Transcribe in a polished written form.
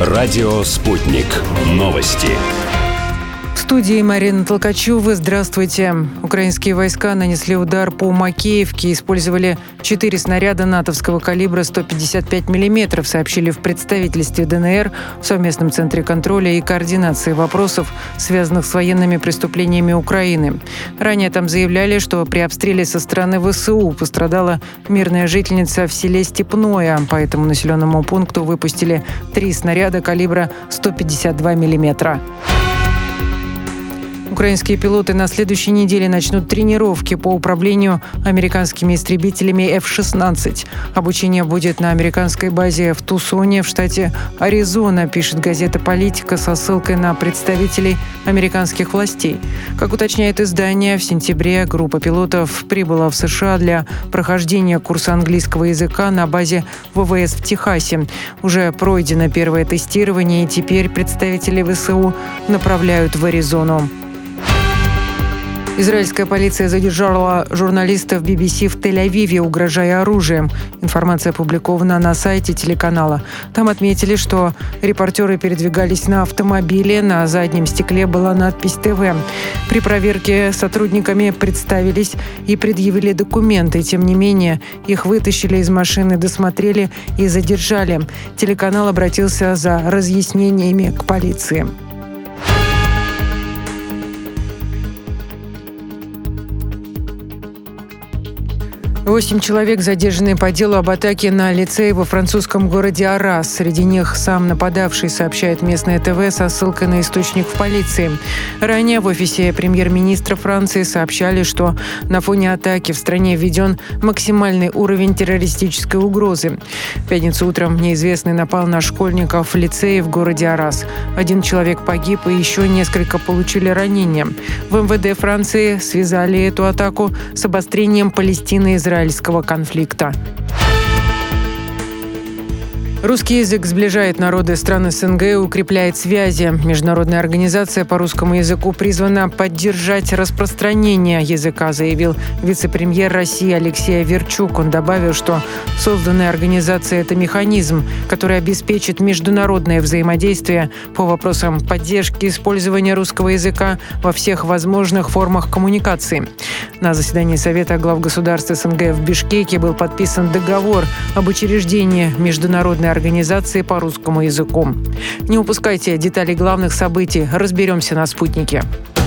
Радио «Спутник». Новости. В студии Марина Толкачева. Здравствуйте. Украинские войска нанесли удар по Макеевке, использовали 4 снаряда натовского калибра 155 мм, сообщили в представительстве ДНР в совместном центре контроля и координации вопросов, связанных с военными преступлениями Украины. Ранее там заявляли, что при обстреле со стороны ВСУ пострадала мирная жительница в селе Степное. По этому населенному пункту выпустили 3 снаряда калибра 152 мм. Украинские пилоты на следующей неделе начнут тренировки по управлению американскими истребителями F-16. Обучение будет на американской базе в Тусоне, в штате Аризона, пишет газета «Политика» со ссылкой на представителей американских властей. Как уточняет издание, в сентябре группа пилотов прибыла в США для прохождения курса английского языка на базе ВВС в Техасе. Уже пройдено первое тестирование, и теперь представители ВСУ направляют в Аризону. Израильская полиция задержала журналистов BBC в Тель-Авиве, угрожая оружием. Информация опубликована на сайте телеканала. Там отметили, что репортеры передвигались на автомобиле. На заднем стекле была надпись «ТВ». При проверке сотрудниками представились и предъявили документы. Тем не менее, их вытащили из машины, досмотрели и задержали. Телеканал обратился за разъяснениями к полиции. 8 человек задержаны по делу об атаке на лицей во французском городе Арас. Среди них сам нападавший, сообщает местное ТВ со ссылкой на источник в полиции. Ранее в офисе премьер-министра Франции сообщали, что на фоне атаки в стране введен максимальный уровень террористической угрозы. В пятницу утром неизвестный напал на школьников в лицее в городе Арас. 1 человек погиб, и еще несколько получили ранения. В МВД Франции связали эту атаку с обострением палестино-израильского конфликта. Русский язык сближает народы стран СНГ и укрепляет связи. Международная организация по русскому языку призвана поддержать распространение языка, заявил вице-премьер России Алексей Аверчук. Он добавил, что созданная организация – это механизм, который обеспечит международное взаимодействие по вопросам поддержки использования русского языка во всех возможных формах коммуникации. На заседании Совета глав государств СНГ в Бишкеке был подписан договор об учреждении международной организации по русскому языку. Не упускайте детали главных событий. Разберемся на «Спутнике».